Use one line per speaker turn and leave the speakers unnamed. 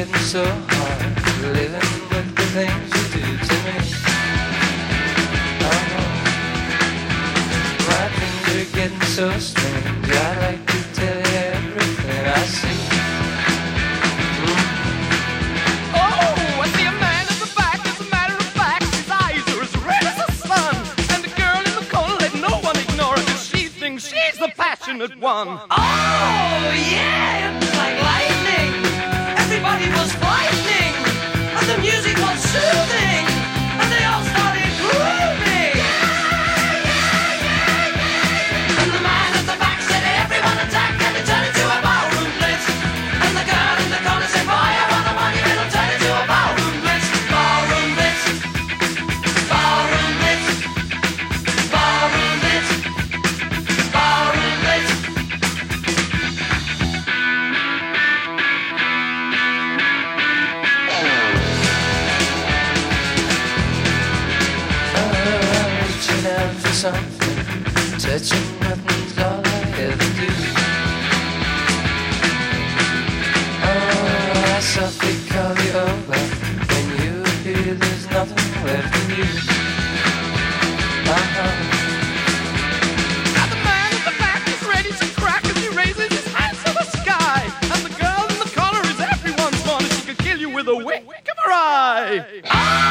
getting so hard, living with the things you do to me. Oh, my dreams are getting so strange. I'd like to tell you everything I see.
Oh, I see a man at the back. As a matter of fact, his eyes are as red as the sun. And the girl in the corner, let no one ignore her, 'cause she thinks she's the passionate one.
Oh, yeah, it's like lightning. Everybody was frightening, and the music was soothing, and they all started grooving. And the man at the back said, everyone attack, and it turned into a ballroom blitz. And the girl in the corner said, boy, I want a money, it'll turn into a ballroom blitz. Ballroom blitz. Ballroom blitz. Ballroom blitz. Ballroom blitz.
Reaching out for something, touching nothing's all I ever do. Oh, I softly call you over, when you appear there's nothing left of you.
Now the man at the back is ready to crack as he raises his hands to the sky. And the girl in the corner is everyone's one, and she could kill you with a wink of her eye.